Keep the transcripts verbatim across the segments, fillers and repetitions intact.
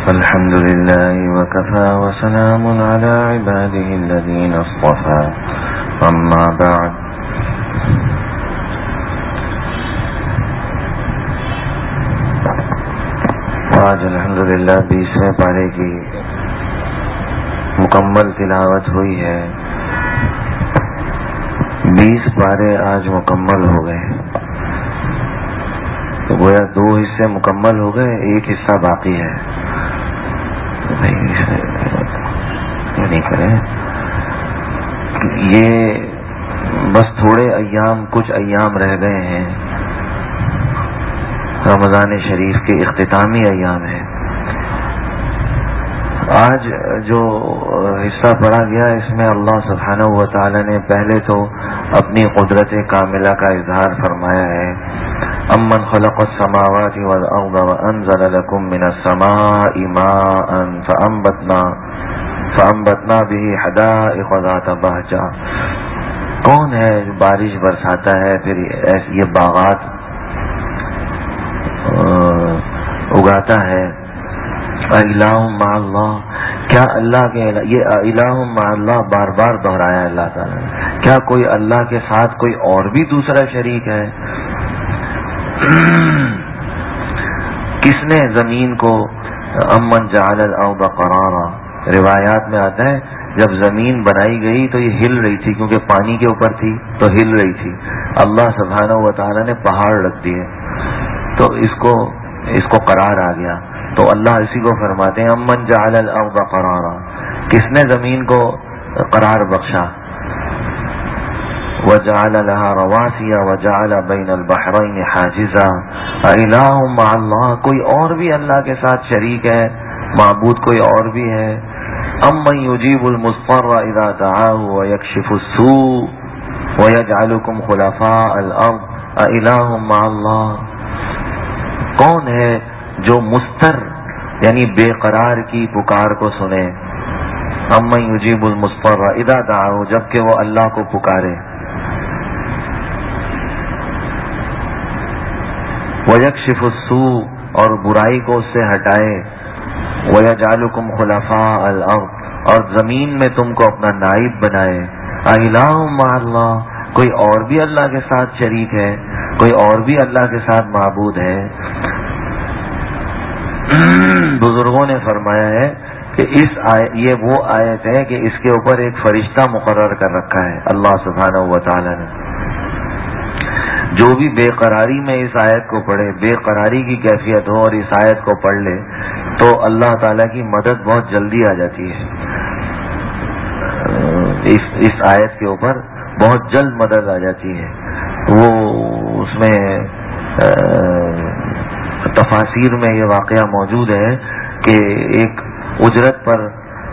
الحمد لله وكفى وسلام على عباده الذين اصطفى اما بعد آج الحمدللہ بیسویں پارے کی مکمل تلاوت ہوئی ہے. بیس پارے آج مکمل ہو گئے، تو گویا دو حصے مکمل ہو گئے، ایک حصہ باقی ہے. نہیں کریں یہ بس تھوڑے ایام کچھ ایام رہ گئے ہیں. رمضان شریف کے اختتامی ایام ہیں. آج جو حصہ پڑھا گیا اس میں اللہ سبحانہ و تعالی نے پہلے تو اپنی قدرت کاملہ کا اظہار فرمایا ہے. امن خلق السماوات والارض وانزل لكم من السماء ماء فانبتنا فانبتنا به حدائق ذات بہجہ. کون ہے جو بارش برساتا ہے پھر یہ باغات اگاتا ہے؟ الہ مع اللہ، کیا اللہ کے یہ الہ مع اللہ بار بار دہرایا اللہ تعالیٰ نے. کیا کوئی اللہ کے ساتھ کوئی اور بھی دوسرا شریک ہے؟ کس نے زمین کو امن جعل الارض قرارا، روایات میں آتا ہے جب زمین بنائی گئی تو یہ ہل رہی تھی کیونکہ پانی کے اوپر تھی تو ہل رہی تھی. اللہ سبحانہ و تعالیٰ نے پہاڑ رکھ دیے تو اس کو اس کو قرار آ گیا. تو اللہ اسی کو فرماتے ہیں امن جعل الارض قرارا، کس نے زمین کو قرار بخشا. وجعل لها رواسي وجعل بين البحرين حاجزا الہ مع اللہ، کوئی اور بھی اللہ کے ساتھ شریک ہے، معبود کوئی اور بھی ہے. امن يجيب المضطر اذا دعاه ويكشف السوء ويجعلكم خلفاء الارض الہ مع اللہ. کون ہے جو مستر یعنی بے قرار کی پکار کو سنے؟ امن یجیب المضطر اذا دعاه، جبکہ وہ اللہ کو پکارے. ویکشف السوء، اور برائی کو اس سے ہٹائے. ویجعلکم خلفاء الارض، اور زمین میں تم کو اپنا نائب بنائے. الہ مع اللہ، کوئی اور بھی اللہ کے ساتھ شریک ہے، کوئی اور بھی اللہ کے ساتھ معبود ہے. بزرگوں نے فرمایا ہے کہ اس آیت یہ وہ آیت ہے کہ اس کے اوپر ایک فرشتہ مقرر کر رکھا ہے اللہ سبحانہ و تعالی نے. جو بھی بے قراری میں اس آیت کو پڑھے، بے قراری کی کیفیت ہو اور اس آیت کو پڑھ لے تو اللہ تعالیٰ کی مدد بہت جلدی آ جاتی ہے. اس اس آیت کے اوپر بہت جلد مدد آ جاتی ہے. وہ اس میں تفاسیر میں یہ واقعہ موجود ہے کہ ایک اجرت پر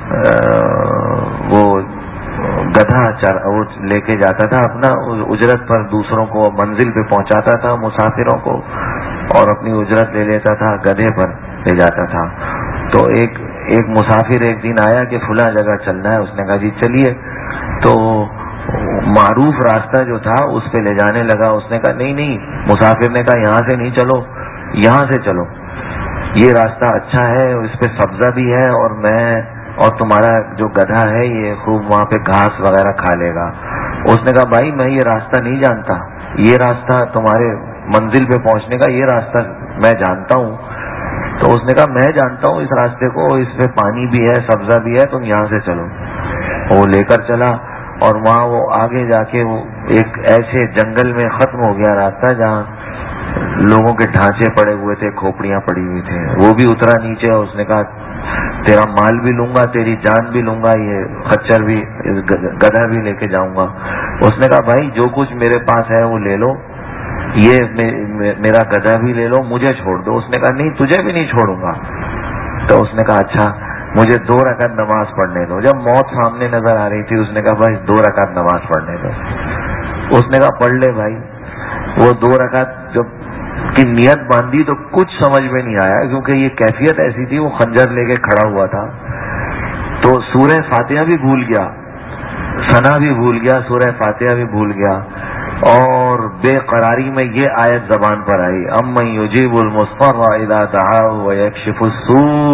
وہ گدھا وہ لے کے جاتا تھا اپنا اجرت پر، دوسروں کو منزل پہ پہنچاتا تھا مسافروں کو، اور اپنی اجرت لے لیتا تھا، گدھے پر لے جاتا تھا. تو ایک ایک مسافر ایک دن آیا کہ فلاں جگہ چلنا ہے. اس نے کہا جی چلیے. تو معروف راستہ جو تھا اس پہ لے جانے لگا. اس نے کہا نہیں نہیں، مسافر نے کہا یہاں سے نہیں چلو، یہاں سے چلو، یہ راستہ اچھا ہے، اس پہ سبزہ بھی ہے، اور میں اور تمہارا جو گدھا ہے یہ خوب وہاں پہ گھاس وغیرہ کھا لے گا. اس نے کہا بھائی میں یہ راستہ نہیں جانتا، یہ راستہ تمہارے منزل پہ پہنچنے کا یہ راستہ میں جانتا ہوں. تو اس نے کہا میں جانتا ہوں اس راستے کو، اس پہ پانی بھی ہے، سبزہ بھی ہے، تم یہاں سے چلو. وہ لے کر چلا اور وہاں وہ آگے جا کے وہ ایک ایسے جنگل میں ختم ہو گیا راستہ جہاں لوگوں کے ڈھانچے پڑے ہوئے تھے، کھوپڑیاں پڑی ہوئی تھے. وہ بھی اترا نیچے اور اس نے کہا تیرا مال بھی لوں گا، تیری جان بھی لوں گا، یہ خچر بھی، گدھا بھی لے کے جاؤں گا. اس نے کہا بھائی جو کچھ میرے پاس ہے وہ لے لو، یہ میرا گدھا بھی لے لو، مجھے چھوڑ دو. اس نے کہا نہیں تجھے بھی نہیں چھوڑوں گا. تو اس نے کہا اچھا مجھے دو رکعت نماز پڑھنے دو. جب موت سامنے نظر آ رہی تھی اس نے کہا بھائی دو رکعت نماز پڑھنے دو. اس نے کہا پڑھ لے بھائی. وہ دو رکعت جب کی نیت باندھی تو کچھ سمجھ میں نہیں آیا کیونکہ یہ کیفیت ایسی تھی، وہ خنجر لے کے کھڑا ہوا تھا. تو سورہ فاتحہ بھی بھول گیا، ثنا بھی بھول گیا، سورہ فاتحہ بھی بھول گیا، اور بے قراری میں یہ آیت زبان پر آئی، امن یجیب المضطر اذا دعاه ویکشف السوء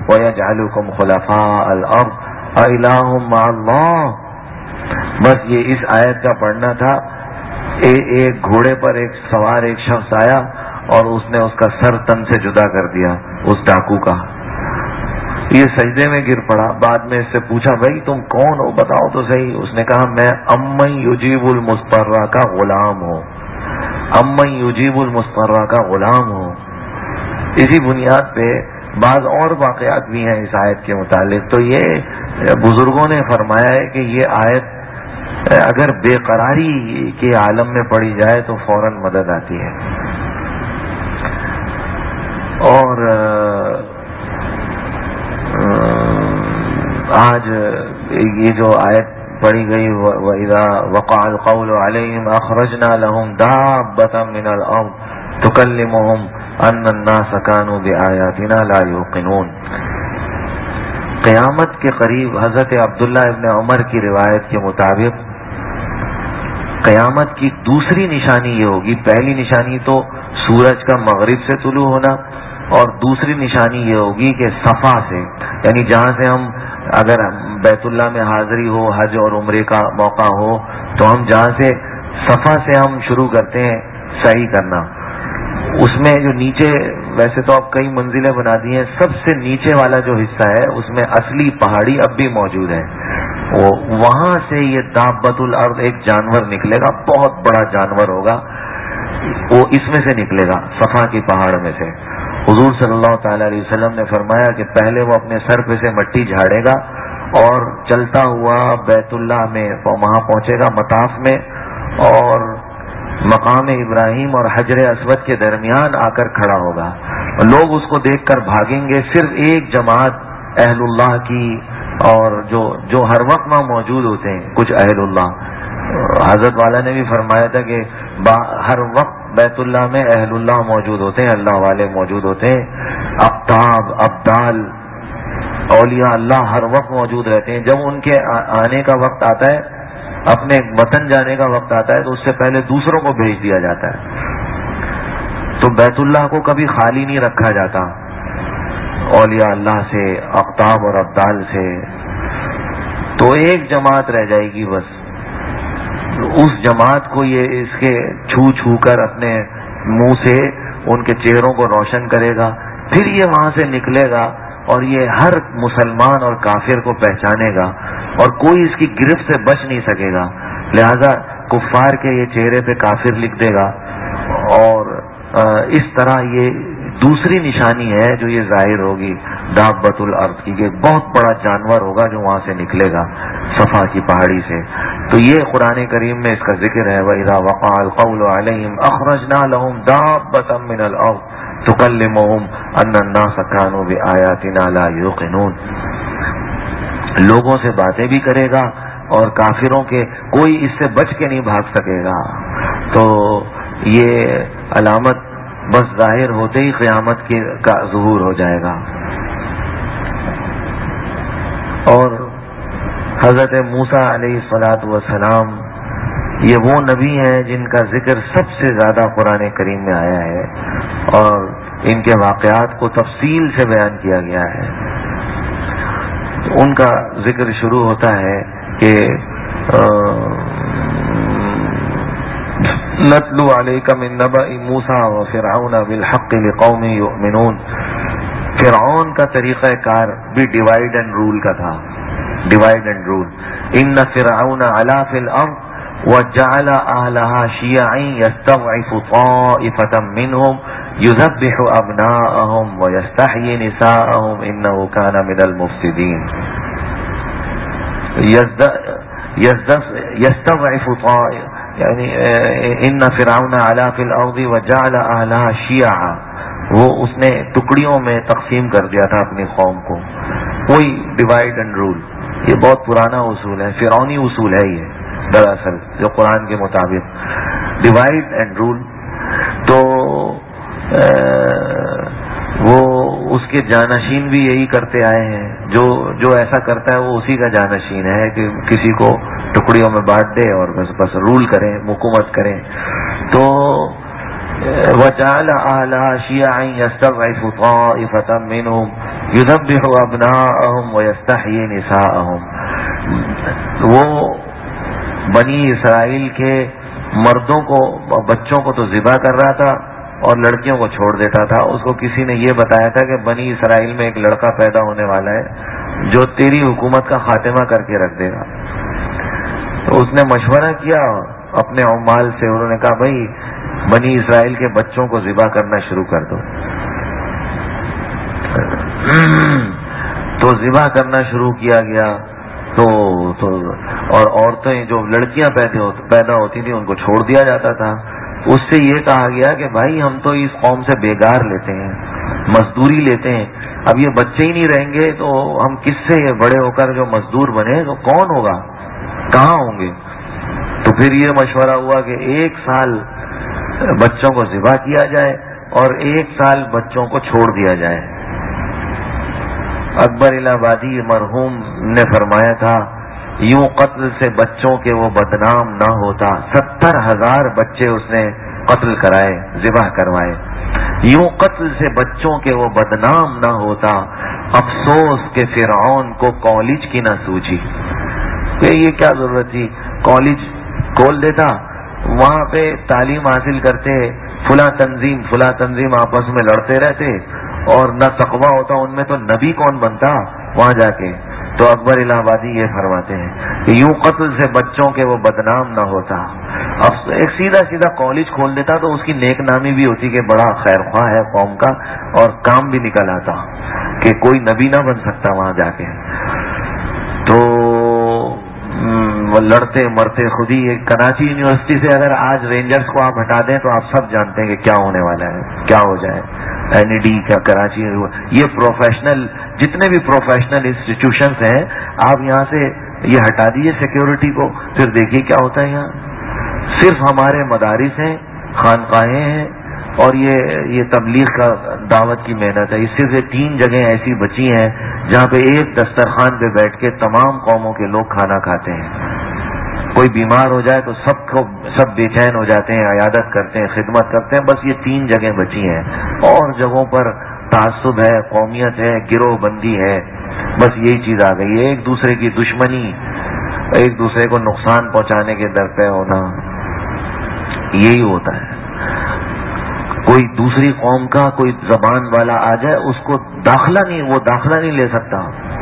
وَيَجْعَلُكُمْ خُلَفَاءَ الْأَرْضِ أَإِلَٰهٌ مَّعَ اللَّهِ. بس یہ اس آیت کا پڑھنا تھا. ایک گھوڑے پر ایک سوار ایک شخص آیا اور اس نے اس کا سر تن سے جدا کر دیا اس ڈاکو کا. یہ سجدے میں گر پڑا. بعد میں اس سے پوچھا بھائی تم کون ہو, بتاؤ تو صحیح. اس نے کہا میں امن یجیب المضطر کا غلام ہوں, امن یجیب المضطر کا غلام ہوں. اسی بنیاد پہ بعض اور واقعات بھی ہیں اس آیت کے متعلق. تو یہ بزرگوں نے فرمایا ہے کہ یہ آیت اگر بے قراری کے عالم میں پڑھی جائے تو فوراً مدد آتی ہے. اور آج یہ جو آیت پڑھی گئی وَإِذَا وَقَعَ الْقَوْلُ عَلَيْهِمْ أَخْرَجْنَا لَهُمْ دَابَّةً مِّنَ الْأَرْضِ تُكَلِّمُهُمْ أَنَّ النَّاسَ كَانُوا بِآيَاتِنَا لَا يُوقِنُونَ. قیامت کے قریب حضرت عبداللہ ابن عمر کی روایت کے مطابق قیامت کی دوسری نشانی یہ ہوگی. پہلی نشانی تو سورج کا مغرب سے طلوع ہونا, اور دوسری نشانی یہ ہوگی کہ صفا سے, یعنی جہاں سے ہم اگر بیت اللہ میں حاضری ہو, حج اور عمرے کا موقع ہو, تو ہم جہاں سے صفا سے ہم شروع کرتے ہیں سعی کرنا, اس میں جو نیچے, ویسے تو اب کئی منزلیں بنا دی ہیں, سب سے نیچے والا جو حصہ ہے اس میں اصلی پہاڑی اب بھی موجود ہے. وہ وہاں سے یہ دابۃ الارض ایک جانور نکلے گا, بہت بڑا جانور ہوگا, وہ اس میں سے نکلے گا, صفا کی پہاڑ میں سے. حضور صلی اللہ تعالی علیہ وسلم نے فرمایا کہ پہلے وہ اپنے سر پہ سے مٹی جھاڑے گا اور چلتا ہوا بیت اللہ میں وہاں پہنچے گا مطاف میں, اور مقام ابراہیم اور حجر اسود کے درمیان آ کر کھڑا ہوگا. لوگ اس کو دیکھ کر بھاگیں گے. صرف ایک جماعت اہل اللہ کی, اور جو جو ہر وقت وہاں موجود ہوتے ہیں کچھ اہل اللہ, حضرت والا نے بھی فرمایا تھا کہ ہر وقت بیت اللہ میں اہل اللہ موجود ہوتے ہیں, اللہ والے موجود ہوتے ہیں, اقطاب ابدال اولیاء اللہ ہر وقت موجود رہتے ہیں. جب ان کے آنے کا وقت آتا ہے, اپنے وطن جانے کا وقت آتا ہے, تو اس سے پہلے دوسروں کو بھیج دیا جاتا ہے. تو بیت اللہ کو کبھی خالی نہیں رکھا جاتا اولیاء اللہ سے, اقطاب اور ابدال سے. تو ایک جماعت رہ جائے گی بس, اس جماعت کو یہ اس کے چھو چھو کر اپنے منہ سے ان کے چہروں کو روشن کرے گا. پھر یہ وہاں سے نکلے گا اور یہ ہر مسلمان اور کافر کو پہچانے گا, اور کوئی اس کی گرفت سے بچ نہیں سکے گا. لہذا کفار کے یہ چہرے پہ کافر لکھ دے گا, اور اس طرح یہ دوسری نشانی ہے جو یہ ظاہر ہوگی دابۃ الارض کی, کہ بہت بڑا جانور ہوگا جو وہاں سے نکلے گا صفا کی پہاڑی سے. تو یہ قرآن کریم میں اس کا ذکر ہے, وَإِذَا وَقَعَ الْقَوْلُ عَلَيْهِمْ أَخْرَجْنَا لَهُمْ دَابَّةً مِّنَ الْأَرْضِ تُكَلِّمُهُمْ أَنَّ النَّاسَ كَانُوا بِآيَاتِنَا لَا يُوقِنُونَ. لوگوں سے باتیں بھی کرے گا, اور کافروں کے کوئی اس سے بچ کے نہیں بھاگ سکے گا. تو یہ علامت بس ظاہر ہوتے ہی قیامت کے کا ظہور ہو جائے گا. اور حضرت موسیٰ علیہ الصلاۃ والسلام یہ وہ نبی ہیں جن کا ذکر سب سے زیادہ قرآن کریم میں آیا ہے, اور ان کے واقعات کو تفصیل سے بیان کیا گیا ہے. ان کا ذکر شروع ہوتا ہے کہ نتلو علیک من نبأ موسیٰ وفرعون بالحق لقوم یؤمنون. فرعون کا طریقہ کار بھی ڈیوائیڈ اینڈ رول کا تھا, ڈیوائیڈ اینڈ رول. ان فرعون علا فی الارض وجعل اہلها شیعا یستضعف طائفة منهم یذبح ابناءهم ویستحیی نساءهم انه کان من المفسدین. یستضعف طائفة یعنی ان فرعون علا فی الارض وجعل اہلها شیعا, وہ اس نے ٹکڑیوں میں تقسیم کر دیا تھا اپنی قوم کو. وہی ڈیوائیڈ اینڈ رول, یہ بہت پرانا اصول ہے, فرعونی اصول ہے یہ دراصل, جو قرآن کے مطابق ڈیوائیڈ اینڈ رول. تو وہ اس کے جانشین بھی یہی کرتے آئے ہیں, جو جو ایسا کرتا ہے وہ اسی کا جانشین ہے, کہ کسی کو ٹکڑیوں میں بانٹ دے اور بس بس رول کریں, حکومت کریں. تو وجعل أهلها شيعا يستضعف طائفة منهم يذبح أبناءهم ويستحيي نساءهم. وہ بنی اسرائیل کے مردوں کو بچوں کو تو ذبح کر رہا تھا اور لڑکیوں کو چھوڑ دیتا تھا. اس کو کسی نے یہ بتایا تھا کہ بنی اسرائیل میں ایک لڑکا پیدا ہونے والا ہے جو تیری حکومت کا خاتمہ کر کے رکھ دے گا. تو اس نے مشورہ کیا اپنے عمال سے. انہوں نے کہا بھائی بنی اسرائیل کے بچوں کو ذبح کرنا شروع کر دو. تو ذبح کرنا شروع کیا گیا. تو, تو اور عورتیں جو لڑکیاں پیدا ہوتی تھیں ان کو چھوڑ دیا جاتا تھا. اس سے یہ کہا گیا کہ بھائی ہم تو اس قوم سے بیگار لیتے ہیں, مزدوری لیتے ہیں, اب یہ بچے ہی نہیں رہیں گے تو ہم کس سے یہ بڑے ہو کر جو مزدور بنے تو کون ہوگا, کہاں ہوں گے. تو پھر یہ مشورہ ہوا کہ ایک سال بچوں کو ذبح کیا جائے اور ایک سال بچوں کو چھوڑ دیا جائے. اکبر الہ آبادی مرحوم نے فرمایا تھا یوں قتل سے بچوں کے وہ بدنام نہ ہوتا. ستر ہزار بچے اس نے قتل کرائے, ذبح کروائے. یوں قتل سے بچوں کے وہ بدنام نہ ہوتا, افسوس کہ فرعون کو کالج کی نہ سوچی. کہ یہ کیا ضرورت تھی, کالج کھول دیتا, وہاں پہ تعلیم حاصل کرتے, فلاں تنظیم فلاں تنظیم آپس میں لڑتے رہتے اور نہ تقویٰ ہوتا ان میں تو نبی کون بنتا وہاں جا کے. تو اکبر الہ آبادی یہ فرماتے ہیں کہ یوں قتل سے بچوں کے وہ بدنام نہ ہوتا. اب ایک سیدھا سیدھا کالج کھول دیتا تو اس کی نیک نامی بھی ہوتی کہ بڑا خیر خواہ ہے قوم کا, اور کام بھی نکل آتا کہ کوئی نبی نہ بن سکتا وہاں جا کے. تو لڑتے مرتے خود ہی. کراچی یونیورسٹی سے اگر آج رینجرز کو آپ ہٹا دیں تو آپ سب جانتے ہیں کہ کیا ہونے والا ہے, کیا ہو جائے. این ای ڈی کا کراچی, یہ پروفیشنل جتنے بھی پروفیشنل انسٹیٹیوشنز ہیں آپ یہاں سے یہ ہٹا دیجیے سیکیورٹی کو, پھر دیکھیے کیا ہوتا ہے. یہاں صرف ہمارے مدارس ہیں, خانقاہیں ہیں اور یہ یہ تبلیغ کا دعوت کی محنت ہے. اس سے تین جگہیں ایسی بچی ہیں جہاں پہ ایک دسترخوان پہ بیٹھ کے تمام قوموں کے لوگ کھانا کھاتے ہیں. کوئی بیمار ہو جائے تو سب کو سب بے چین ہو جاتے ہیں, عیادت کرتے ہیں, خدمت کرتے ہیں. بس یہ تین جگہیں بچی ہیں, اور جگہوں پر تعصب ہے, قومیت ہے, گروہ بندی ہے. بس یہی چیز آ گئی ہے, ایک دوسرے کی دشمنی, ایک دوسرے کو نقصان پہنچانے کے در پہ ہونا, یہی ہوتا ہے. کوئی دوسری قوم کا کوئی زبان والا آ جائے اس کو داخلہ نہیں, وہ داخلہ نہیں لے سکتا.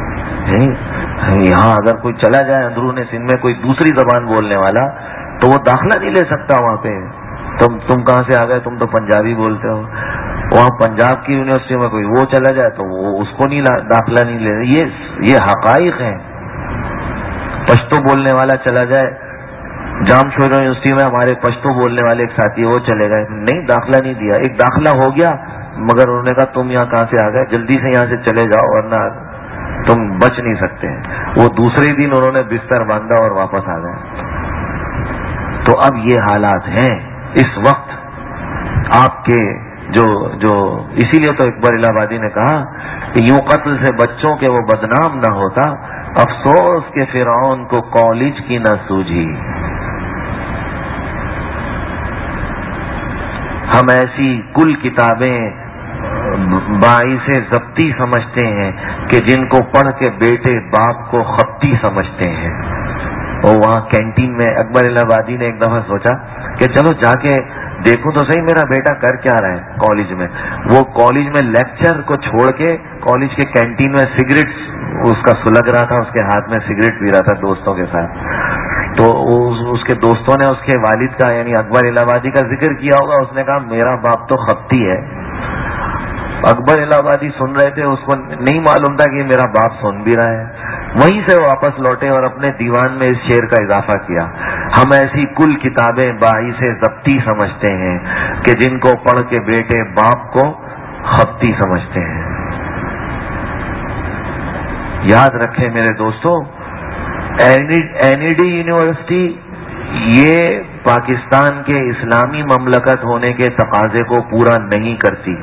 یہاں اگر کوئی چلا جائے اندرون سندھ میں کوئی دوسری زبان بولنے والا تو وہ داخلہ نہیں لے سکتا وہاں پہ. تم تم کہاں سے آ گئے, تم تو پنجابی بولتے ہو. وہاں پنجاب کی یونیورسٹی میں کوئی وہ چلا جائے تو وہ اس کو نہیں داخلہ نہیں لے. یہ یہ حقائق ہیں. پشتو بولنے والا چلا جائے, جام شورا یونیورسٹی میں ہمارے پشتو بولنے والے ایک ساتھی وہ چلے گئے, نہیں داخلہ نہیں دیا. ایک داخلہ ہو گیا مگر انہوں نے کہا تم یہاں کہاں سے آ گئے, جلدی سے یہاں سے چلے جاؤ ورنہ تم بچ نہیں سکتے. وہ دوسرے دن انہوں نے بستر باندھا اور واپس آ گئے. تو اب یہ حالات ہیں اس وقت آپ کے جو جو اسی لیے تو اکبر الہ آبادی نے کہا کہ یوں قتل سے بچوں کے وہ بدنام نہ ہوتا, افسوس کہ فرعون کو کالج کی نہ سوجھی. ہم ایسی کل کتابیں باعث ضبطی سمجھتے ہیں کہ جن کو پڑھ کے بیٹے باپ کو خطی سمجھتے ہیں. اور وہاں کینٹین میں اکبر الہ آبادی نے ایک دفعہ سوچا کہ چلو جا کے دیکھوں تو صحیح میرا بیٹا کر کیا رہا ہے کالج میں. وہ کالج میں لیکچر کو چھوڑ کے کالج کے کینٹین میں سگریٹ اس کا سلگ رہا تھا, اس کے ہاتھ میں سگریٹ پی رہا تھا دوستوں کے ساتھ. تو اس کے دوستوں نے اس کے والد کا یعنی اکبر الہ آبادی کا ذکر کیا ہوگا. اس نے کہا میرا باپ تو خطی ہے. اکبر الہ آبادی سن رہے تھے, اس کو نہیں معلوم تھا کہ میرا باپ سن بھی رہا ہے. وہیں سے واپس لوٹے اور اپنے دیوان میں اس شعر کا اضافہ کیا, ہم ایسی کل کتابیں باعث ضبطی سمجھتے ہیں کہ جن کو پڑھ کے بیٹے باپ کو خطی سمجھتے ہیں. یاد رکھیں میرے دوستو, این ای ڈی یونیورسٹی یہ پاکستان کے اسلامی مملکت ہونے کے تقاضے کو پورا نہیں کرتی.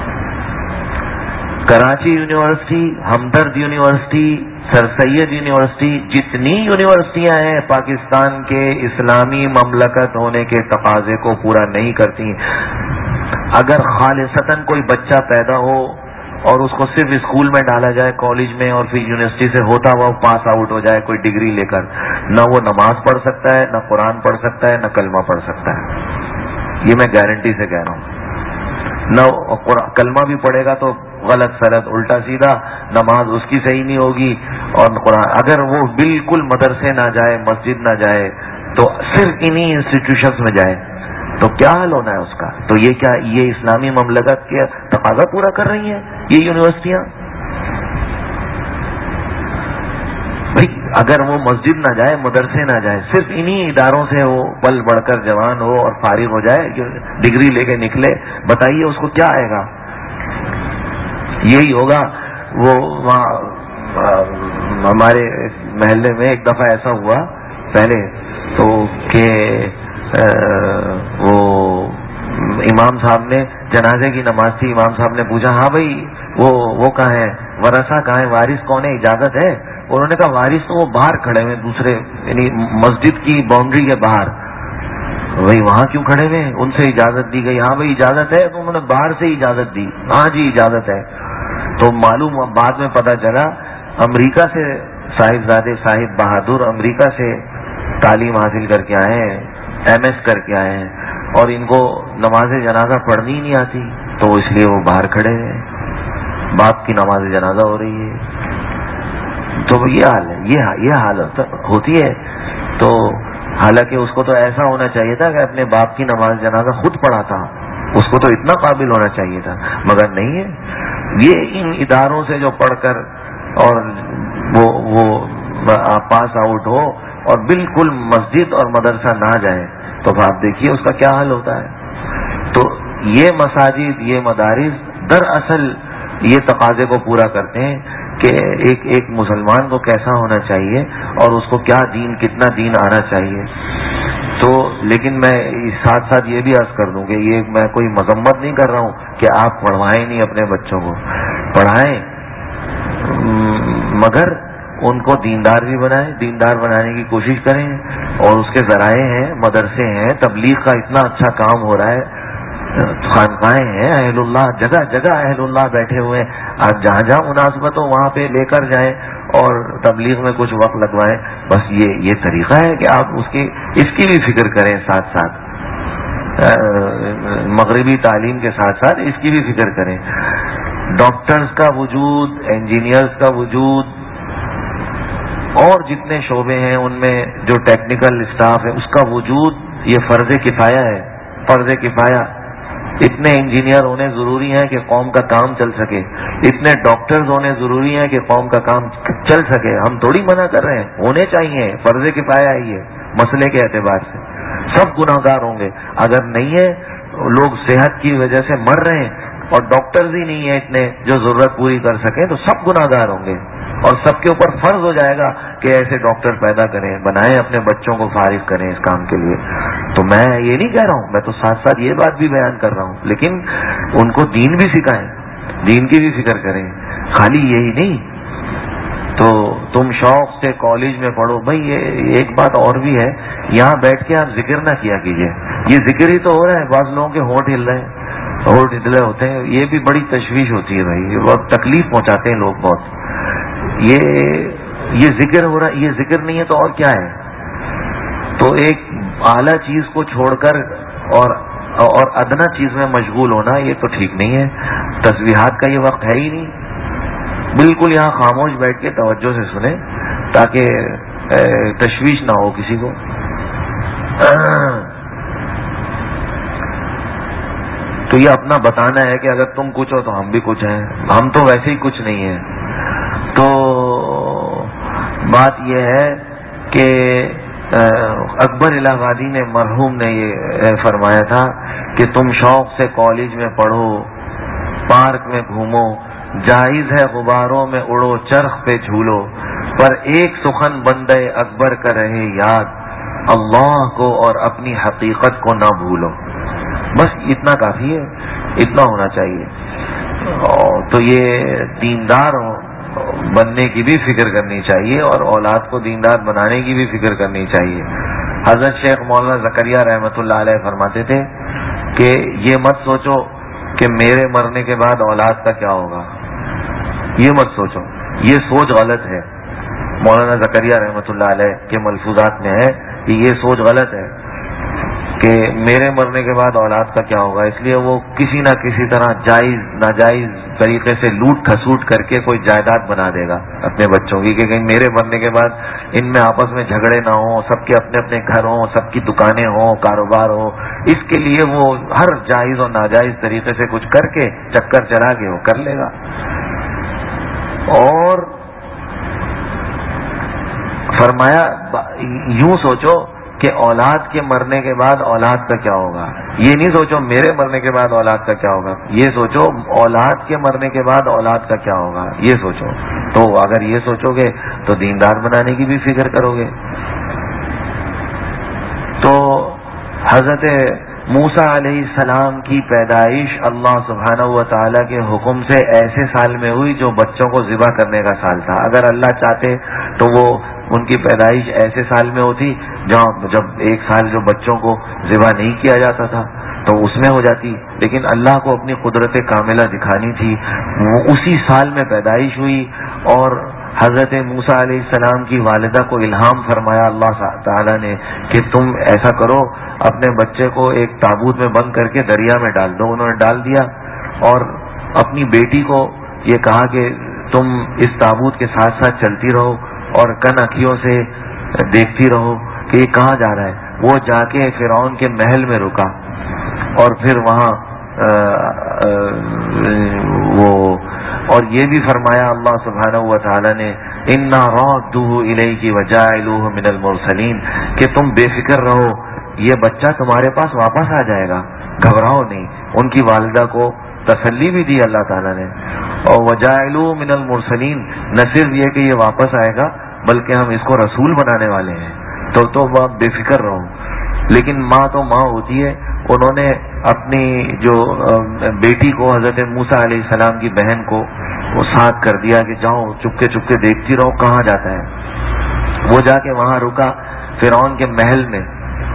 Karachi university, Hamdard university, sir Syed university, جتنی یونیورسٹیاں ہیں پاکستان کے اسلامی مملکت ہونے کے تقاضے کو پورا نہیں کرتی. اگر خالصتاً کوئی بچہ پیدا ہو اور اس کو صرف اسکول میں ڈالا جائے، کالج میں، اور پھر یونیورسٹی سے ہوتا ہوا پاس آؤٹ ہو جائے کوئی ڈگری لے کر، نہ وہ نماز پڑھ سکتا ہے، نہ قرآن پڑھ سکتا ہے، نہ کلمہ پڑھ سکتا ہے. یہ میں گارنٹی سے کہہ رہا ہوں. نہ کلمہ بھی پڑھے گا تو غلط سرد الٹا سیدھا، نماز اس کی صحیح نہیں ہوگی. اور قرآن اگر وہ بالکل مدرسے نہ جائے، مسجد نہ جائے، تو صرف انہی انسٹیٹیوشنز میں جائے تو کیا حال ہونا ہے اس کا؟ تو یہ کیا یہ اسلامی مملکت کے تقاضا پورا کر رہی ہیں یہ یونیورسٹیاں؟ بھائی اگر وہ مسجد نہ جائے، مدرسے نہ جائے، صرف انہی اداروں سے وہ پل بڑھ کر جوان ہو اور فارغ ہو جائے، ڈگری لے کے نکلے، بتائیے اس کو کیا آئے گا؟ یہی ہوگا. وہ وہاں ہمارے محلے میں ایک دفعہ ایسا ہوا پہلے تو کہ وہ امام صاحب نے جنازے کی نماز تھی، امام صاحب نے پوچھا ہاں بھائی وہ وہ کہاں ہے، ورثہ کہاں ہے، وارث کون ہے، اجازت ہے؟ انہوں نے کہا وارث تو وہ باہر کھڑے ہوئے دوسرے، یعنی مسجد کی باؤنڈری کے باہر. وہی وہاں کیوں کھڑے ہوئے؟ ان سے اجازت دی گئی. ہاں بھائی اجازت ہے، تو انہوں نے باہر سے اجازت دی. ہاں جی اجازت ہے. تو معلوم بعد میں پتا چلا امریکہ سے صاحبزادے صاحب بہادر امریکہ سے تعلیم حاصل کر کے آئے ہیں، ایم ایس کر کے آئے ہیں، اور ان کو نماز جنازہ پڑھنی ہی نہیں آتی، تو اس لیے وہ باہر کھڑے ہیں، باپ کی نماز جنازہ ہو رہی ہے. تو یہ حال ہے، یہ یہ حالت ہوتی ہے. تو حالانکہ اس کو تو ایسا ہونا چاہیے تھا کہ اپنے باپ کی نماز جنازہ خود پڑھاتا، اس کو تو اتنا قابل ہونا چاہیے تھا، مگر نہیں ہے. یہ ان اداروں سے جو پڑھ کر اور وہ وہ پاس آؤٹ ہو اور بالکل مسجد اور مدرسہ نہ جائے، تو آپ دیکھیے اس کا کیا حال ہوتا ہے. تو یہ مساجد، یہ مدارس دراصل یہ تقاضے کو پورا کرتے ہیں کہ ایک ایک مسلمان کو کیسا ہونا چاہیے اور اس کو کیا دین، کتنا دین آنا چاہیے. تو لیکن میں ساتھ ساتھ یہ بھی عرض کر دوں کہ یہ میں کوئی مذمت نہیں کر رہا ہوں کہ آپ پڑھوائیں نہیں اپنے بچوں کو، پڑھائیں، مگر ان کو دیندار بھی بنائیں، دیندار بنانے کی کوشش کریں. اور اس کے ذرائع ہیں، مدرسے ہیں، تبلیغ کا اتنا اچھا کام ہو رہا ہے، خانقاہیں ہیں، اہل اللہ جگہ جگہ اہل اللہ بیٹھے ہوئے ہیں. آپ جہاں جہاں مناسبت ہو وہاں پہ لے کر جائیں اور تبلیغ میں کچھ وقت لگوائیں. بس یہ یہ طریقہ ہے کہ آپ اس کی اس کی بھی فکر کریں، ساتھ ساتھ مغربی تعلیم کے ساتھ ساتھ اس کی بھی فکر کریں. ڈاکٹرز کا وجود، انجینئرز کا وجود، اور جتنے شعبے ہیں ان میں جو ٹیکنیکل اسٹاف ہے اس کا وجود، یہ فرض کفایہ ہے، فرض کفایہ. اتنے انجینئر ہونے ضروری ہیں کہ قوم کا کام چل سکے، اتنے ڈاکٹرز ہونے ضروری ہیں کہ قوم کا کام چل سکے. ہم تھوڑی منع کر رہے ہیں، ہونے چاہیے، فرض کفایہ ہی ہے. مسئلے کے اعتبار سے سب گناہ گار ہوں گے. اگر نہیں ہے، لوگ صحت کی وجہ سے مر رہے ہیں اور ڈاکٹرز ہی نہیں ہیں اتنے جو ضرورت پوری کر سکیں، تو سب گناہ گار ہوں گے. اور سب کے اوپر فرض ہو جائے گا کہ ایسے ڈاکٹر پیدا کریں، بنائیں، اپنے بچوں کو فارغ کریں اس کام کے لیے. تو میں یہ نہیں کہہ رہا ہوں، میں تو ساتھ ساتھ یہ بات بھی بیان کر رہا ہوں، لیکن ان کو دین بھی سکھائیں، دین کی بھی فکر کریں، خالی یہی نہیں. تو تم شوق سے کالج میں پڑھو. بھائی یہ ایک بات اور بھی ہے، یہاں بیٹھ کے آپ ذکر نہ کیا کیجیے. یہ ذکر ہی تو ہو رہا ہے، بعض لوگوں کے ہونٹ ہل رہے ہیں، ہونٹ ہلے ہوتے ہیں. یہ بھی بڑی تشویش ہوتی ہے بھائی، یہ بہت تکلیف پہنچاتے ہیں لوگ بہت. یہ یہ ذکر ہو رہا ہے، یہ ذکر نہیں ہے تو اور کیا ہے؟ تو ایک اعلیٰ چیز کو چھوڑ کر اور اور ادنا چیز میں مشغول ہونا، یہ تو ٹھیک نہیں ہے. تسبیحات کا یہ وقت ہے ہی نہیں. بالکل یہاں خاموش بیٹھ کے توجہ سے سنیں تاکہ تشویش نہ ہو کسی کو. تو یہ اپنا بتانا ہے کہ اگر تم کچھ ہو تو ہم بھی کچھ ہیں، ہم تو ویسے ہی کچھ نہیں ہیں. تو بات یہ ہے کہ اکبر الہ آبادی نے، مرحوم نے یہ فرمایا تھا کہ تم شوق سے کالج میں پڑھو، پارک میں گھومو، جائز ہے غباروں میں اڑو، چرخ پہ جھولو، پر ایک سخن بندے اکبر کا رہے یاد، اللہ کو اور اپنی حقیقت کو نہ بھولو. بس اتنا کافی ہے، اتنا ہونا چاہیے. تو یہ دیندار بننے کی بھی فکر کرنی چاہیے اور اولاد کو دیندار بنانے کی بھی فکر کرنی چاہیے. حضرت شیخ مولانا زکریا رحمۃ اللہ علیہ فرماتے تھے کہ یہ مت سوچو کہ میرے مرنے کے بعد اولاد کا کیا ہوگا، یہ مت سوچو، یہ سوچ غلط ہے. مولانا زکریا رحمۃ اللہ علیہ کے ملفوظات میں ہے کہ یہ سوچ غلط ہے کہ میرے مرنے کے بعد اولاد کا کیا ہوگا. اس لیے وہ کسی نہ کسی طرح جائز ناجائز طریقے سے لوٹ کھسوٹ کر کے کوئی جائیداد بنا دے گا اپنے بچوں کی کہ کہیں میرے مرنے کے بعد ان میں آپس میں جھگڑے نہ ہوں، سب کے اپنے اپنے گھر ہوں، سب کی دکانیں ہوں، کاروبار ہو. اس کے لیے وہ ہر جائز اور ناجائز طریقے سے کچھ کر کے چکر چلا کے وہ کر لے گا. اور فرمایا یوں سوچو کہ اولاد کے مرنے کے بعد اولاد کا کیا ہوگا. یہ نہیں سوچو میرے مرنے کے بعد اولاد کا کیا ہوگا، یہ سوچو اولاد کے مرنے کے بعد اولاد کا کیا ہوگا، یہ سوچو. تو اگر یہ سوچو گے تو دیندار بنانے کی بھی فکر کرو گے. تو حضرت موسیٰ علیہ السلام کی پیدائش اللہ سبحانہ و تعالیٰ کے حکم سے ایسے سال میں ہوئی جو بچوں کو ذبح کرنے کا سال تھا. اگر اللہ چاہتے تو وہ ان کی پیدائش ایسے سال میں ہوتی جہاں جب ایک سال جو بچوں کو ذبح نہیں کیا جاتا تھا تو اس میں ہو جاتی، لیکن اللہ کو اپنی قدرت کاملہ دکھانی تھی. وہ اسی سال میں پیدائش ہوئی اور حضرت موسیٰ علیہ السلام کی والدہ کو الہام فرمایا اللہ تعالیٰ نے کہ تم ایسا کرو، اپنے بچے کو ایک تابوت میں بند کر کے دریا میں ڈال دو. انہوں نے ڈال دیا اور اپنی بیٹی کو یہ کہا کہ تم اس تابوت کے ساتھ ساتھ چلتی رہو اور کن اکھیوں سے دیکھتی رہو کہ یہ کہاں جا رہا ہے. وہ جا کے فرعون کے محل میں رکا اور پھر وہاں آ, آ, وہ اور یہ بھی فرمایا اللہ سبحانہ و تعالی نے انا رادوہ الیک وجاعلوہ من المرسلین کہ تم بے فکر رہو، یہ بچہ تمہارے پاس واپس آ جائے گا، گھبراؤ نہیں. ان کی والدہ کو تسلی بھی دی اللہ تعالیٰ نے. اور وجاعلوہ من المرسلین نہ صرف یہ کہ یہ واپس آئے گا بلکہ ہم اس کو رسول بنانے والے ہیں. تو تو آپ بے فکر رہو. لیکن ماں تو ماں ہوتی ہے. انہوں نے اپنی جو بیٹی کو حضرت موسیٰ علیہ السلام کی بہن کو وہ ساتھ کر دیا کہ جاؤ چپکے چپکے دیکھتی رہو کہاں جاتا ہے. وہ جا کے وہاں رکا فرعون کے محل میں.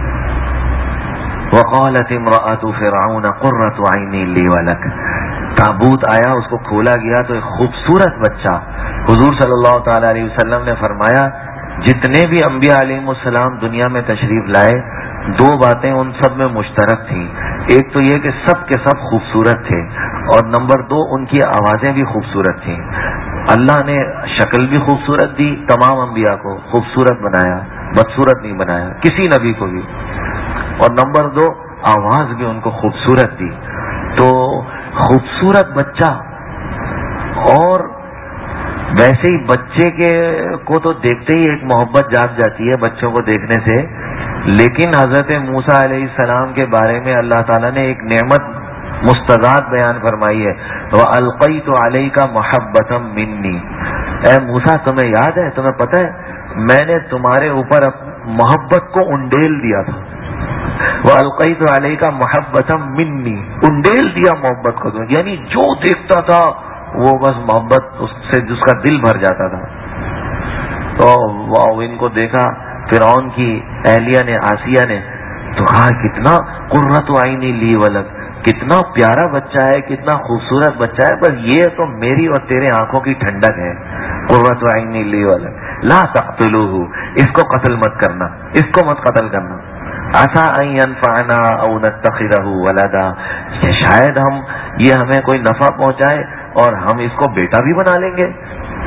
وقالت امرأة فرعون قرة عین لی ولک. تابوت آیا، اس کو کھولا گیا تو ایک خوبصورت بچہ. حضور صلی اللہ تعالی علیہ وسلم نے فرمایا جتنے بھی انبیاء علیہ السلام دنیا میں تشریف لائے دو باتیں ان سب میں مشترک تھیں. ایک تو یہ کہ سب کے سب خوبصورت تھے اور نمبر دو ان کی آوازیں بھی خوبصورت تھیں. اللہ نے شکل بھی خوبصورت دی، تمام انبیاء کو خوبصورت بنایا، بدصورت نہیں بنایا کسی نبی کو بھی. اور نمبر دو آواز بھی ان کو خوبصورت دی. تو خوبصورت بچہ. اور ویسے ہی بچے کے کو تو دیکھتے ہی ایک محبت جاگ جاتی ہے بچوں کو دیکھنے سے. لیکن حضرت موسیٰ علیہ السلام کے بارے میں اللہ تعالیٰ نے ایک نعمت مستضاد بیان فرمائی ہے. وَأَلْقَيْتُ عَلَيْكَ مَحَبَّةً مِّنِّي. اے موسیٰ تمہیں یاد ہے، تمہیں پتہ ہے میں نے تمہارے اوپر محبت کو انڈیل دیا تھا. وَأَلْقَيْتُ عَلَيْكَ مَحَبَّةً مِّنِّي. انڈیل دیا محبت کو، یعنی جو دیکھتا تھا وہ بس محبت اس سے جس کا دل بھر جاتا تھا. تو واو ان کو دیکھا فرعون کی اہلیہ نے، آسیہ نے، تو کہا کتنا قرۃ عین لی ولک، کتنا پیارا بچہ ہے، کتنا خوبصورت بچہ ہے، بس یہ تو میری اور تیرے آنکھوں کی ٹھنڈک ہے. قرۃ عین لی ولک لا تقتلوہ. اس کو قتل مت کرنا، اس کو مت قتل کرنا. عسیٰ ان ینفعنا او نتخذہ ولدا. شاید ہم یہ ہمیں کوئی نفع پہنچائے اور ہم اس کو بیٹا بھی بنا لیں گے.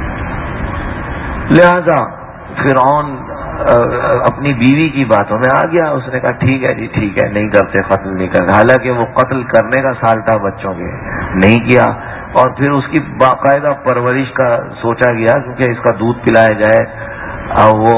لہذا فرعون اپنی بیوی کی باتوں میں آ گیا. اس نے کہا ٹھیک ہے جی ٹھیک ہے، نہیں کرتے، قتل نہیں کرتے. حالانکہ وہ قتل کرنے کا سال تھا بچوں کے، نہیں کیا. اور پھر اس کی باقاعدہ پرورش کا سوچا گیا کیونکہ اس کا دودھ پلایا جائے. وہ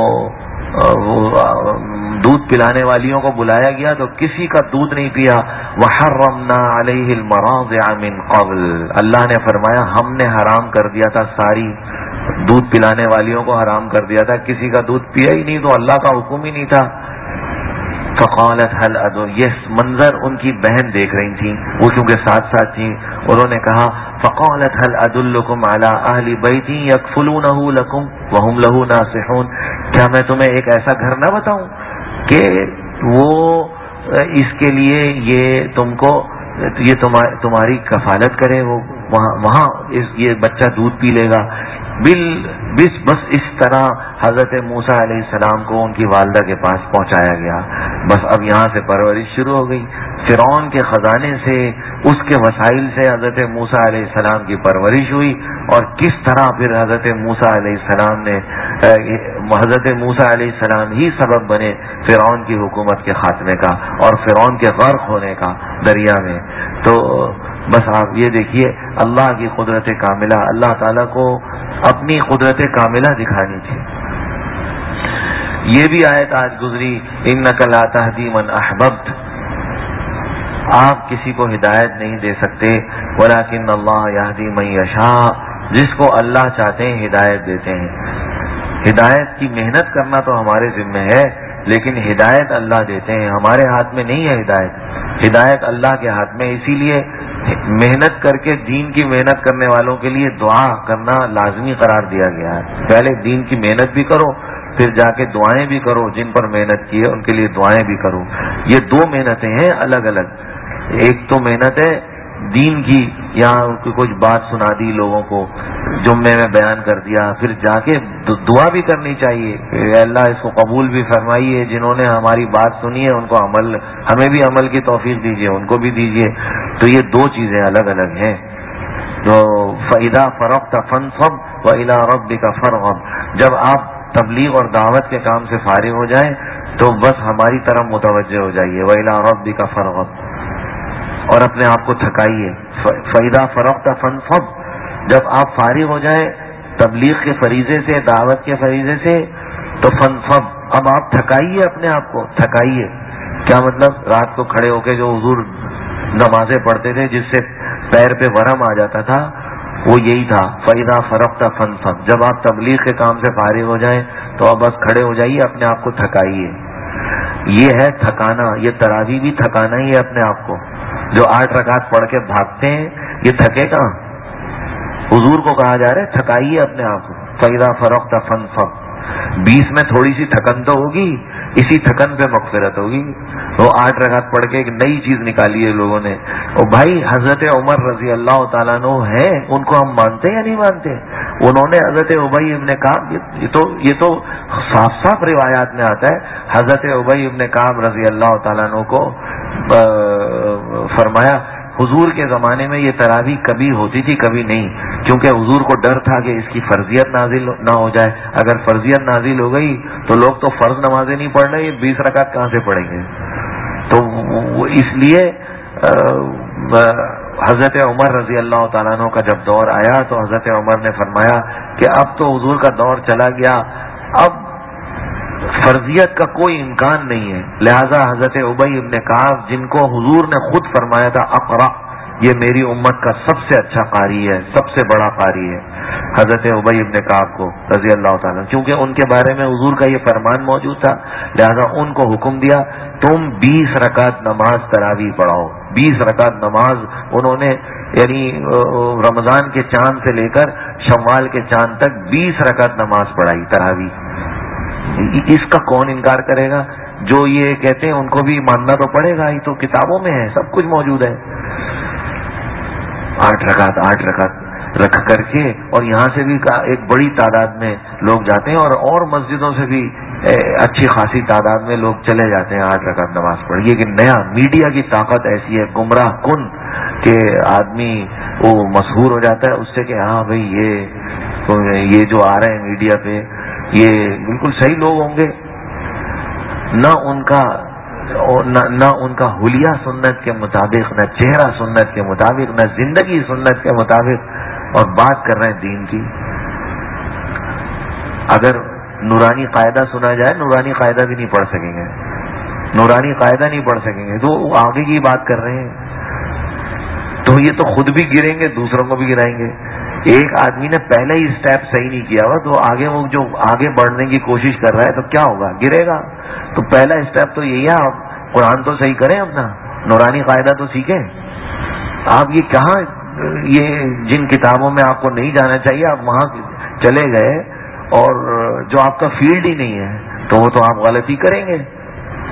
دودھ پلانے والیوں کو بلایا گیا تو کسی کا دودھ نہیں پیا. وحرمنا علیہ المراضع من قبل. اللہ نے فرمایا ہم نے حرام کر دیا تھا، ساری دودھ پلانے والیوں کو حرام کر دیا تھا، کسی کا دودھ پیا ہی نہیں، تو اللہ کا حکم ہی نہیں تھا. فقالت هل ادل. یہ منظر ان کی بہن دیکھ رہی تھی، وہ چونکہ ساتھ ساتھ تھی. انہوں نے کہا فقالت هل ادلکم علی اہل بیت یکفلونہ لکم وہم لہ ناصحون. کیا میں تمہیں ایک ایسا گھر نہ بتاؤں کہ وہ اس کے لیے یہ تم کو یہ تمہاری کفالت کرے، وہ وہاں وہاں یہ بچہ دودھ پی لے گا. بل بس بس اس طرح حضرت موسیٰ علیہ السلام کو ان کی والدہ کے پاس پہنچایا گیا. بس اب یہاں سے پرورش شروع ہو گئی. فرعون کے خزانے سے، اس کے وسائل سے حضرت موسیٰ علیہ السلام کی پرورش ہوئی. اور کس طرح پھر حضرت موسیٰ علیہ السلام نے حضرت موسیٰ علیہ السلام ہی سبب بنے فرعون کی حکومت کے خاتمے کا اور فرعون کے غرق ہونے کا دریا میں. تو بس آپ یہ دیکھیے اللہ کی قدرت کاملہ، اللہ تعالیٰ کو اپنی قدرت کاملہ دکھانی تھی. یہ بھی آیت آج گزری، انک لا تہدی من احببت، آپ کسی کو ہدایت نہیں دے سکتے، ولکن اللہ یہدی من یشاء، جس کو اللہ چاہتے ہیں ہدایت دیتے ہیں. ہدایت کی محنت کرنا تو ہمارے ذمہ ہے، لیکن ہدایت اللہ دیتے ہیں، ہمارے ہاتھ میں نہیں ہے ہدایت. ہدایت اللہ کے ہاتھ میں. اسی لیے محنت کر کے دین کی محنت کرنے والوں کے لیے دعا کرنا لازمی قرار دیا گیا ہے. پہلے دین کی محنت بھی کرو، پھر جا کے دعائیں بھی کرو. جن پر محنت کی ہے ان کے لیے دعائیں بھی کرو. یہ دو محنتیں ہیں الگ الگ. ایک تو محنت ہے دین کی، یہاں کچھ بات سنا دی لوگوں کو، جمعے میں بیان کر دیا، پھر جا کے دعا بھی کرنی چاہیے، اے اللہ اس کو قبول بھی فرمائیے، جنہوں نے ہماری بات سنی ہے ان کو عمل، ہمیں بھی عمل کی توفیق دیجیے، ان کو بھی دیجیے. تو یہ دو چیزیں الگ الگ ہیں. تو فَإِذَا فَرَغْتَ فَانْصَبْ وَإِلَىٰ رَبِّكَ فَارْغَب، جب آپ تبلیغ اور دعوت کے کام سے فارغ ہو جائیں تو بس ہماری طرف متوجہ ہو جائیے، وَإِلَىٰ رَبِّكَ فَارْغَب، اور اپنے آپ کو تھکائیے. فَإِذَا فَرَغْتَ فَانْصَبْ، جب آپ فارغ ہو جائیں تبلیغ کے فریضے سے، دعوت کے فریضے سے، تو فَانْصَبْ، اب آپ تھکائیے اپنے آپ کو، تھکائیے. کیا مطلب؟ رات کو کھڑے ہو کے جو حضور نمازیں پڑھتے تھے جس سے پیر پہ ورم آ جاتا تھا، وہ یہی تھا فَإِذَا فَرَغْتَ فَانْصَبْ. جب آپ تبلیغ کے کام سے فارغ ہو جائیں تو اب بس کھڑے ہو جائیے، اپنے آپ کو تھکائیے. یہ ہے تھکانا. یہ تراویح بھی تھکانا ہی ہے اپنے آپ کو. جو آٹھ رکعت پڑھ کے بھاگتے ہیں یہ تھکے کہاں؟ حضور کو کہا جا رہا ہے تھکائیے اپنے آپ کو. فَإِذَا فَرَغْتَ فَانْصَبْ. بیس میں تھوڑی سی تھکن تو ہوگی، اسی تھکن پہ مغفرت ہوگی. وہ آٹھ رکعت پڑھ کے ایک نئی چیز نکالی ہے لوگوں نے. اور بھائی حضرت عمر رضی اللہ تعالیٰ عنہ ہیں، ان کو ہم مانتے یا نہیں مانتے؟ انہوں نے حضرت ابی ابن کعب، یہ تو یہ تو صاف صاف روایات میں آتا ہے، حضرت ابی ابن کعب رضی اللہ تعالیٰ عنہ کو فرمایا حضور کے زمانے میں یہ تراویح کبھی ہوتی تھی کبھی نہیں، کیونکہ حضور کو ڈر تھا کہ اس کی فرضیت نازل نہ ہو جائے. اگر فرضیت نازل ہو گئی تو لوگ تو فرض نمازیں نہیں پڑھ رہے، یہ بیس رکعت کہاں سے پڑھیں گے؟ تو اس لیے حضرت عمر رضی اللہ تعالیٰ عنہ کا جب دور آیا تو حضرت عمر نے فرمایا کہ اب تو حضور کا دور چلا گیا، اب فرضیت کا کوئی امکان نہیں ہے. لہذا حضرت ابی ابن کعب، جن کو حضور نے خود فرمایا تھا اقرا، یہ میری امت کا سب سے اچھا قاری ہے، سب سے بڑا قاری ہے، حضرت ابی ابن کعب کو رضی اللہ تعالیٰ، کیونکہ ان کے بارے میں حضور کا یہ فرمان موجود تھا. لہذا ان کو حکم دیا تم بیس رکعت نماز تراویح پڑھاؤ. بیس رکعت نماز انہوں نے، یعنی رمضان کے چاند سے لے کر شوال کے چاند تک بیس رکعت نماز پڑھائی تراویح. اس کا کون انکار کرے گا؟ جو یہ کہتے ہیں ان کو بھی ماننا تو پڑے گا، یہ تو کتابوں میں ہے، سب کچھ موجود ہے. آٹھ رکعت آٹھ رکعت رکھ کر کے، اور یہاں سے بھی ایک بڑی تعداد میں لوگ جاتے ہیں، اور اور مسجدوں سے بھی اچھی خاصی تعداد میں لوگ چلے جاتے ہیں آٹھ رکعت نماز پڑھ. یہ کہ نیا میڈیا کی طاقت ایسی ہے گمراہ کن کہ آدمی وہ مسحور ہو جاتا ہے اس سے کہ ہاں بھئی یہ یہ جو آ رہے ہیں میڈیا پہ یہ بالکل صحیح لوگ ہوں گے. نہ ان کا نہ ان کا حلیہ سنت کے مطابق، نہ چہرہ سنت کے مطابق، نہ زندگی سنت کے مطابق، اور بات کر رہے ہیں دین کی. اگر نورانی قاعدہ سنا جائے، نورانی قاعدہ بھی نہیں پڑھ سکیں گے، نورانی قاعدہ نہیں پڑھ سکیں گے، تو آگے کی بات کر رہے ہیں. تو یہ تو خود بھی گریں گے، دوسروں کو بھی گرائیں گے. ایک آدمی نے پہلے ہی اسٹیپ صحیح نہیں کیا ہوا تو آگے وہ جو آگے بڑھنے کی کوشش کر رہا ہے تو کیا ہوگا؟ گرے گا. تو پہلا اسٹیپ تو یہی ہے، آپ قرآن تو صحیح کریں، اپنا نورانی قاعدہ تو سیکھیں. آپ یہ کہاں، یہ جن کتابوں میں آپ کو نہیں جانا چاہیے آپ وہاں چلے گئے، اور جو آپ کا فیلڈ ہی نہیں ہے تو وہ تو آپ غلطی کریں گے.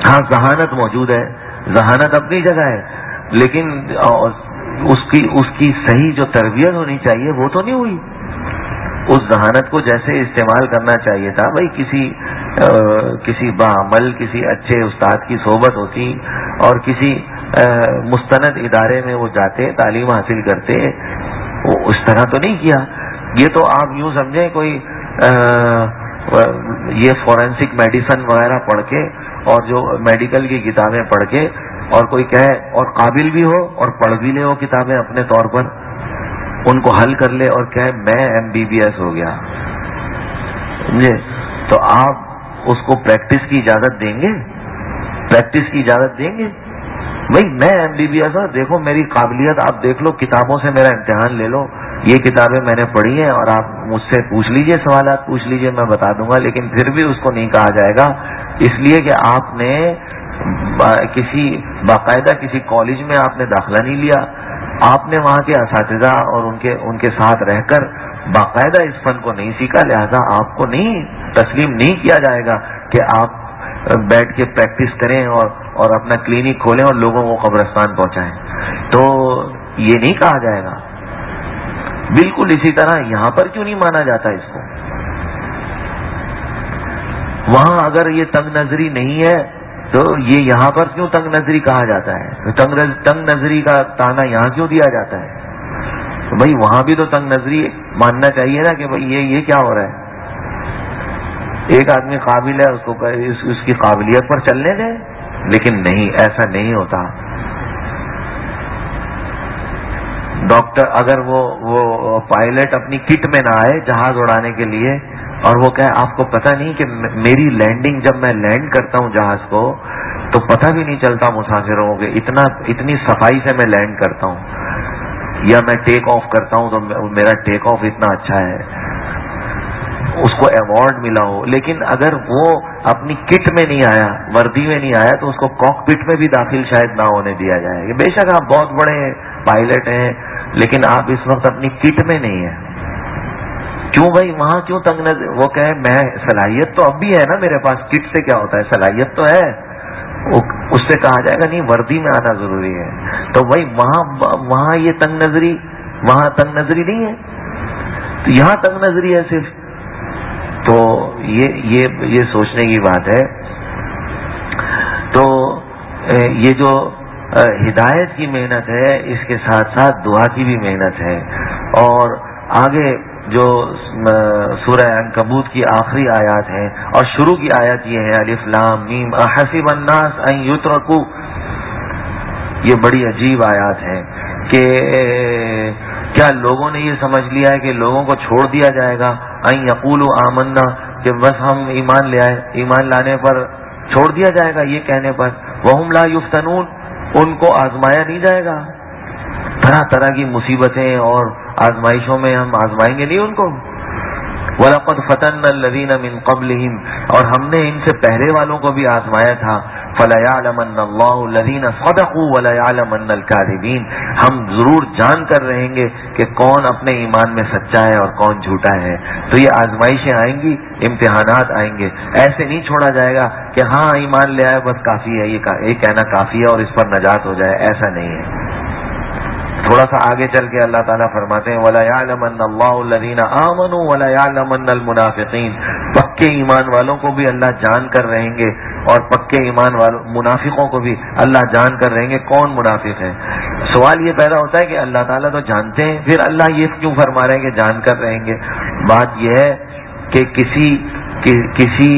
ہاں ذہانت موجود ہے، ذہانت اپنی جگہ ہے، لیکن اس کی اس کی صحیح جو تربیت ہونی چاہیے وہ تو نہیں ہوئی. اس ذہانت کو جیسے استعمال کرنا چاہیے تھا، بھائی کسی آ, کسی باعمل کسی اچھے استاد کی صحبت ہوتی اور کسی آ, مستند ادارے میں وہ جاتے تعلیم حاصل کرتے، وہ اس طرح تو نہیں کیا. یہ تو آپ یوں سمجھیں کوئی آ, یہ فورینسک میڈیسن وغیرہ پڑھ کے اور جو میڈیکل کی کتابیں پڑھ کے اور کوئی کہے اور قابل بھی ہو اور پڑھ بھی لے وہ کتابیں اپنے طور پر، ان کو حل کر لے اور کہے میں ایم بی بی ایس ہو گیا، سمجھے؟ تو آپ اس کو پریکٹس کی اجازت دیں گے؟ پریکٹس کی اجازت دیں گے؟ بھائی میں ایم بی بی ایس ہوں، دیکھو میری قابلیت آپ دیکھ لو، کتابوں سے میرا امتحان لے لو، یہ کتابیں میں نے پڑھی ہیں اور آپ مجھ سے پوچھ لیجئے، سوالات پوچھ لیجئے، میں بتا دوں گا. لیکن پھر بھی اس کو نہیں کہا جائے گا، اس لیے کہ آپ نے کسی باقاعدہ کسی کالج میں آپ نے داخلہ نہیں لیا، آپ نے وہاں کے اساتذہ اور ان کے ان کے ساتھ رہ کر باقاعدہ اس فن کو نہیں سیکھا، لہذا آپ کو نہیں تسلیم نہیں کیا جائے گا کہ آپ بیٹھ کے پریکٹس کریں اور اور اپنا کلینک کھولیں اور لوگوں کو قبرستان پہنچائیں. تو یہ نہیں کہا جائے گا. بالکل اسی طرح یہاں پر کیوں نہیں مانا جاتا اس کو؟ وہاں اگر یہ تنگ نظری نہیں ہے تو یہ یہاں پر کیوں تنگ نظری کہا جاتا ہے؟ تنگ نظری کا تانا یہاں کیوں دیا جاتا ہے؟ تو بھائی وہاں بھی تو تنگ نظری ماننا چاہیے نا کہ بھائی یہ یہ کیا ہو رہا ہے؟ ایک آدمی قابل ہے، اس کو اس, اس کی قابلیت پر چلنے دیں. لیکن نہیں، ایسا نہیں ہوتا. ڈاکٹر اگر وہ وہ پائلٹ اپنی کٹ میں نہ آئے جہاز اڑانے کے لیے اور وہ کہے آپ کو پتہ نہیں کہ میری لینڈنگ جب میں لینڈ کرتا ہوں جہاز کو تو پتہ بھی نہیں چلتا مسافروں کے، اتنا اتنی صفائی سے میں لینڈ کرتا ہوں، یا میں ٹیک آف کرتا ہوں تو میرا ٹیک آف اتنا اچھا ہے، اس کو ایوارڈ ملا ہو. لیکن اگر وہ اپنی کٹ میں نہیں آیا، وردی میں نہیں آیا، تو اس کو کاک پٹ میں بھی داخل شاید نہ ہونے دیا جائے. بے شک آپ بہت بڑے پائلٹ ہیں لیکن آپ اس وقت اپنی کٹ میں نہیں ہیں. کیوں بھائی وہاں کیوں تنگ نظر؟ وہ کہے میں صلاحیت تو اب بھی ہے نا میرے پاس، کٹ سے کیا ہوتا ہے، صلاحیت تو ہے. اس سے کہا جائے گا نہیں وردی میں آنا ضروری ہے. تو بھائی وہاں وہاں یہ تنگ نظری، وہاں تنگ نظری نہیں ہے، تو یہاں تنگ نظری ہے صرف. تو یہ یہ یہ سوچنے کی بات ہے. تو یہ جو ہدایت کی محنت ہے اس کے ساتھ ساتھ دعا کی بھی محنت ہے. اور آگے جو سورہ عنکبوت کی آخری آیات ہیں اور شروع کی آیت یہ ہے الف لام میم احسب الناس ان یترکوا، یہ بڑی عجیب آیات ہے کہ کیا لوگوں نے یہ سمجھ لیا ہے کہ لوگوں کو چھوڑ دیا جائے گا ان یقولوا آمنا، کہ بس ہم ایمان لے آئے، ایمان لانے پر چھوڑ دیا جائے گا یہ کہنے پر، وہم لا یفتنون، ان کو آزمایا نہیں جائے گا، طرح طرح کی مصیبتیں اور آزمائشوں میں ہم آزمائیں گے نہیں ان کو. وَلَقَدْ فَتَنَّا الَّذِينَ مِن قَبْلِهِمْ، اور ہم نے ان سے پہلے والوں کو بھی آزمایا تھا. فَلَيَعْلَمَنَّ اللَّهُ الَّذِينَ صَدَقُوا وَلَيَعْلَمَنَّ الْكَاذِبِينَ، ہم ضرور جان کر رہیں گے کہ کون اپنے ایمان میں سچا ہے اور کون جھوٹا ہے. تو یہ آزمائشیں آئیں گی، امتحانات آئیں گے، ایسے نہیں چھوڑا جائے گا کہ ہاں ایمان لے آئے بس کافی ہے، یہ کہنا کافی ہے اور اس پر نجات ہو جائے، ایسا نہیں ہے. تھوڑا سا آگے چل کے اللہ تعالیٰ فرماتے ہیں وَلَيَعْلَمَنَّ اللَّهُ الَّذِينَ آمَنُوا وَلَيَعْلَمَنَّ الْمُنَافِقِينَ، پکے ایمان والوں کو بھی اللہ جان کر رہیں گے اور پکے ایمان والوں منافقوں کو بھی اللہ جان کر رہیں گے کون منافق ہے. سوال یہ پیدا ہوتا ہے کہ اللہ تعالیٰ تو جانتے ہیں، پھر اللہ یہ کیوں فرما رہے ہیں کہ جان کر رہیں گے؟ بات یہ ہے کہ کسی کسی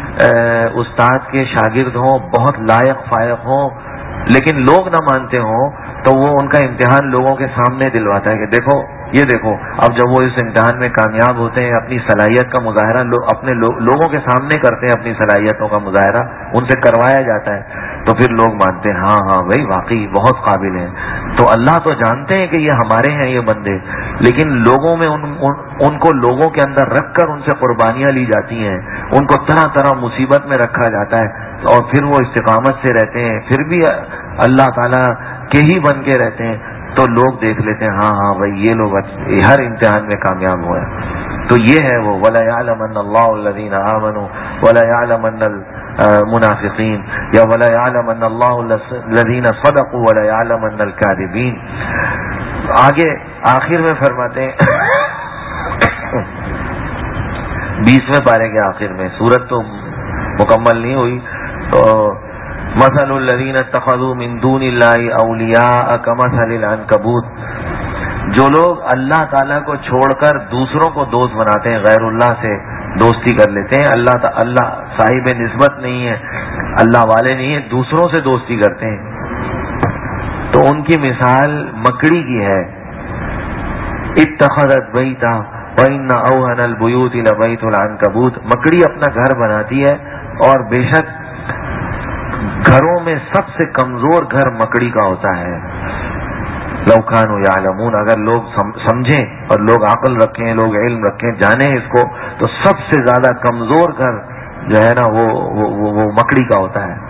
استاد کے شاگرد ہوں، بہت لائق فائق ہوں، لیکن لوگ نہ مانتے ہوں تو وہ ان کا امتحان لوگوں کے سامنے دلواتا ہے کہ دیکھو یہ دیکھو. اب جب وہ اس امتحان میں کامیاب ہوتے ہیں، اپنی صلاحیت کا مظاہرہ لو, اپنے لو, لوگوں کے سامنے کرتے ہیں، اپنی صلاحیتوں کا مظاہرہ ان سے کروایا جاتا ہے، تو پھر لوگ مانتے ہیں ہاں ہاں بھائی واقعی بہت قابل ہیں. تو اللہ تو جانتے ہیں کہ یہ ہمارے ہیں یہ بندے، لیکن لوگوں میں ان, ان, ان کو لوگوں کے اندر رکھ کر ان سے قربانیاں لی جاتی ہیں، ان کو طرح طرح مصیبت میں رکھا جاتا ہے اور پھر وہ استقامت سے رہتے ہیں، پھر بھی اللہ تعالیٰ کے ہی بن کے رہتے ہیں. تو لوگ دیکھ لیتے ہیں ہاں ہاں بھائی یہ لوگ ہر امتحان میں کامیاب ہوئے. تو یہ ہے وہ وَلَيَعْلَمَنَّ اللَّهُ الَّذِينَ آمَنُوا وَلَيَعْلَمَنَّ منافقین یا وَلَيَعْلَمَنَّ اللَّهُ الَّذِينَ صَدَقُوا وَلَيَعْلَمَنَّ الْكَاذِبِينَ. آگے آخر میں فرماتے ہیں بیسویں پارے کے آخر میں، سورت تو مکمل نہیں ہوئی، تو مثل الذین اتخذوا من دون اللہ اولیاء کمثل العنکبوت، جو لوگ اللہ تعالیٰ کو چھوڑ کر دوسروں کو دوست بناتے ہیں، غیر اللہ سے دوستی کر لیتے ہیں، اللہ تا اللہ صاحب نسبت نہیں ہے، اللہ والے نہیں ہیں، دوسروں سے دوستی کرتے ہیں، تو ان کی مثال مکڑی کی ہے. اتخذت بیتا وَإِنَّ أَوْهَنَ الْبُيُوتِ لَبَيْتُ الْعَنْكَبُوتِ، مکڑی اپنا گھر بناتی ہے اور بے شک گھروں میں سب سے کمزور گھر مکڑی کا ہوتا ہے. لَوْ كَانُوا يَعْلَمُونَ، اگر لوگ سمجھیں اور لوگ عقل رکھیں، لوگ علم رکھیں، جانیں اس کو، تو سب سے زیادہ کمزور گھر جو ہے نا وہ وہ, وہ, وہ مکڑی کا ہوتا ہے.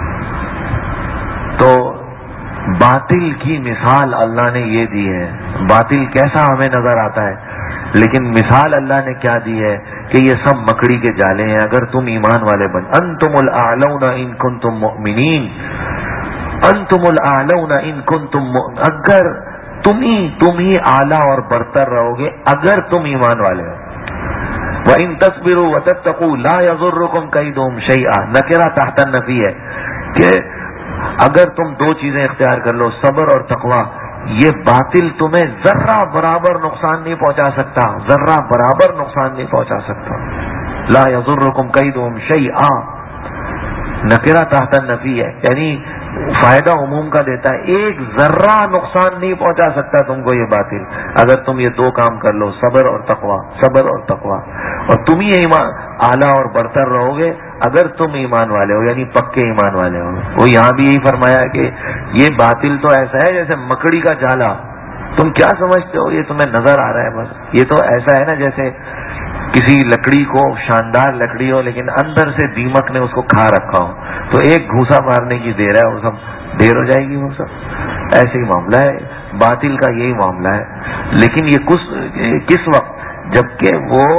تو باطل کی مثال اللہ نے یہ دی ہے. باطل کیسا ہمیں نظر آتا ہے، لیکن مثال اللہ نے کیا دی ہے کہ یہ سب مکڑی کے جالے ہیں. اگر تم ایمان والے بن، انتم الاعلون ان کنتم مؤمنین، انتم الاعلون ان کنتم مؤمنین، اگر تم ہی تم ہی اعلیٰ اور برتر رہو گے اگر تم ایمان والے ہو. وَإِن تَصْبِرُوا وَتَتَّقُوا لَا يَضُرُّكُمْ كَيْدُهُمْ شَيْئًا، نکرہ تحت النفی ہے کہ اگر تم دو چیزیں اختیار کر لو، صبر اور تقوی، یہ باطل تمہیں ذرہ برابر نقصان نہیں پہنچا سکتا، ذرہ برابر نقصان نہیں پہنچا سکتا. لا یضرکم کیدہم شیئا، نکرہ تحت النفی ہے، یعنی فائدہ عموم کا دیتا ہے، ایک ذرہ نقصان نہیں پہنچا سکتا تم کو یہ باطل، اگر تم یہ دو کام کر لو، صبر اور تقوی، صبر اور تقوی. اور تم ہی ایمان اعلیٰ اور برتر رہو گے اگر تم ایمان والے ہو، یعنی پکے ایمان والے ہو. وہ یہاں بھی یہی فرمایا کہ یہ باطل تو ایسا ہے جیسے مکڑی کا جالا. تم کیا سمجھتے ہو یہ تمہیں نظر آ رہا ہے، بس یہ تو ایسا ہے نا جیسے کسی لکڑی کو، شاندار لکڑی ہو لیکن اندر سے دیمک نے اس کو کھا رکھا ہو، تو ایک گھوسا مارنے کی دیر ہے وہ سب دیر ہو جائے گی. وہ سب ایسے ہی معاملہ ہے، باطل کا یہی معاملہ ہے. لیکن یہ کس کس وقت، جبکہ وہ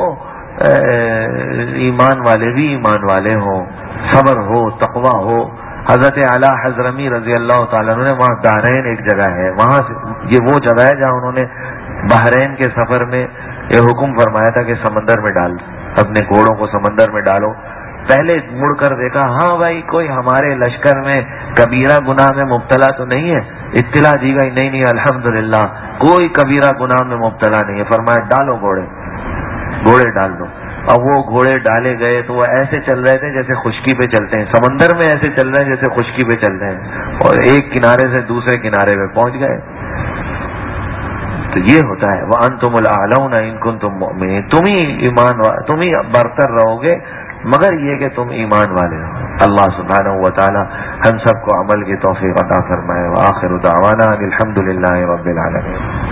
ایمان والے بھی ایمان والے ہوں، صبر ہو، تقوی ہو. حضرت اعلیٰ حضرمی رضی اللہ تعالیٰ عنہ نے، وہاں دارین ایک جگہ ہے، وہاں سے یہ وہ جگہ ہے جہاں انہوں نے بحرین کے سفر میں یہ حکم فرمایا تھا کہ سمندر میں ڈال، اپنے گھوڑوں کو سمندر میں ڈالو. پہلے مڑ کر دیکھا، ہاں بھائی کوئی ہمارے لشکر میں کبیرہ گناہ میں مبتلا تو نہیں ہے؟ اطلاع دی گئی، نہیں نہیں الحمدللہ کوئی کبیرہ گناہ میں مبتلا نہیں ہے. فرمایا ڈالو گھوڑے، گھوڑے ڈال دو. اب وہ گھوڑے ڈالے گئے تو وہ ایسے چل رہے تھے جیسے خشکی پہ چلتے ہیں، سمندر میں ایسے چل رہے ہیں جیسے خشکی پہ چل رہے ہیں، اور ایک کنارے سے دوسرے کنارے پہ پہنچ گئے. تو یہ ہوتا ہے وَأَنْتُمُ الْأَعْلَوْنَ إِن كُنتُم مُؤْمِنِينَ، تم ہی ایمان تم ہی برتر رہو گے مگر یہ کہ تم ایمان والے ہو. اللہ سبحانہ و تعالی ہم سب کو عمل کی توفیق عطا فرمائے. وآخر دعوانا الحمد للہ رب العالمین.